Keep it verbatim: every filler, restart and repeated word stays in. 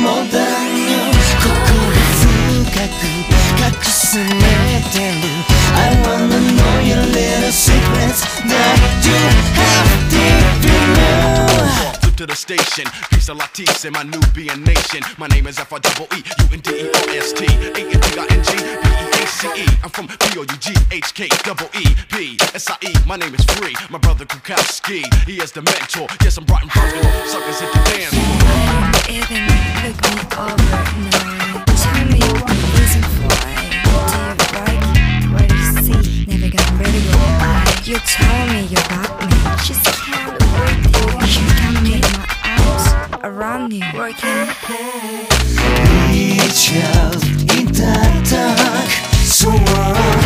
もだよ心深く隠されてる I wanna know your little secrets that you have deep in you to the station, peace a lattice in my Nubian nation. My name is F R E E U N D E R S T A N T I N G B E A C E. I'm from P O U G H K double E P S I E. My name is Free, my brother Kukowski. He is the mentor. Yes, I'm bright and popular. Suckers hit the dance floor. Even look me over now. Tell me the reason why. Do you like what you see? Never got rid of your eye. You tell me you got me. Just can't with you. You got me in my arms around you. Working Reach out in that dark, so